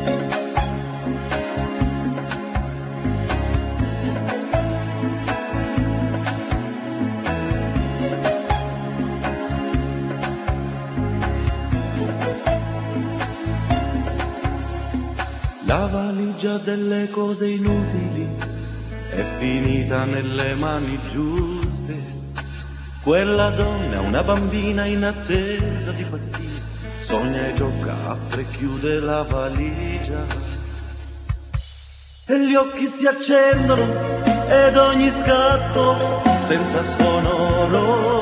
La valigia delle cose inutili è finita nelle mani giuste. Quella donna è una bambina in attesa di pazzia, sogna e gioca, apre e chiude la valigia. E gli occhi si accendono ed ogni scatto senza sonoro.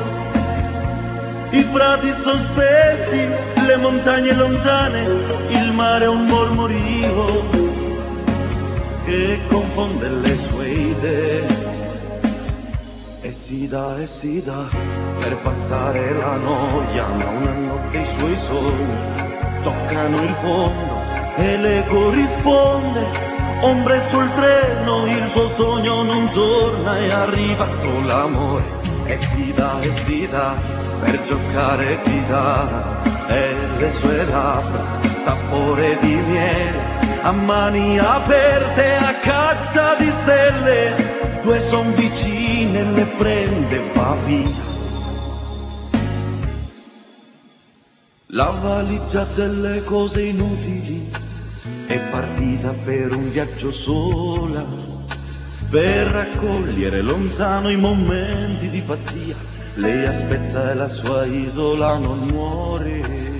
I prati sospetti, le montagne lontane, il mare è un mormorio che confonde le sue idee. E si dà per passare la noia, ma una notte i suoi sogni toccano il fondo e le corrisponde. Ombre sul treno, il suo sogno non torna, è arrivato l'amore. E si dà per giocare si dà, e le sue labbra sapore di miele, a mani aperte a caccia di stelle. Due son vicine, le prende e va via. La valigia delle cose inutili è partita per un viaggio sola, per raccogliere lontano i momenti di pazzia. Lei aspetta e la sua isola non muore.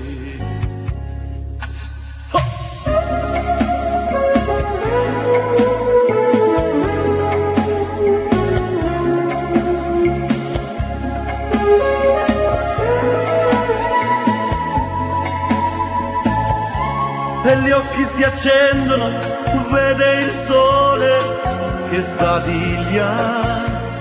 E gli occhi si accendono, vede il sole che sbadiglia.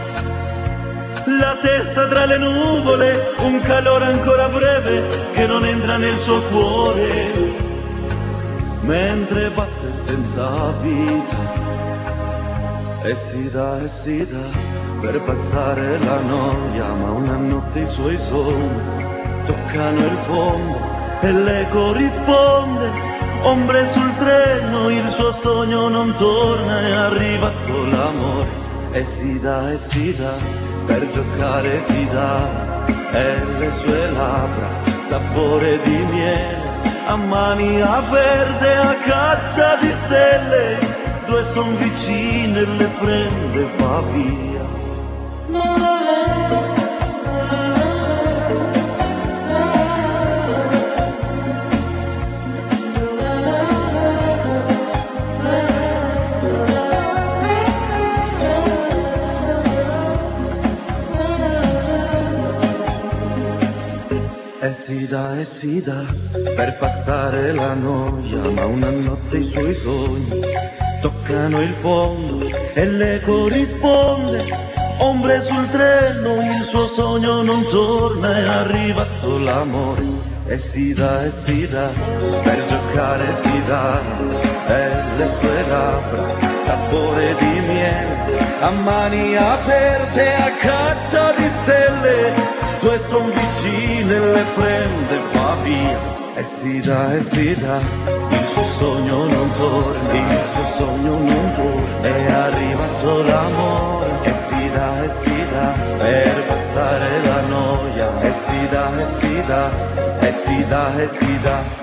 La testa tra le nuvole, un calore ancora breve che non entra nel suo cuore, mentre batte senza vita. E si dà per passare la noia, ma una notte i suoi sogni toccano il fondo e le corrisponde. Ombre sul treno, il suo sogno non torna, è arrivato l'amore. E si dà per giocare si dà, e le sue labbra sapore di miele, a mani aperte a caccia di stelle. Due son vicine, le prende e va via. E si dà per passare la noia, ma una notte i suoi sogni toccano il fondo e le corrisponde. Ombre sul treno, il suo sogno non torna, è arrivato l'amore. E si dà per giocare si dà, e le sue labbra sapore di miele, a mani aperte a caccia di stelle. Due son vicine, le prende e va via. E si dà, il suo sogno non torna, il suo sogno non torna, è arrivato l'amore. E si dà, per passare la noia. E si dà, e si dà,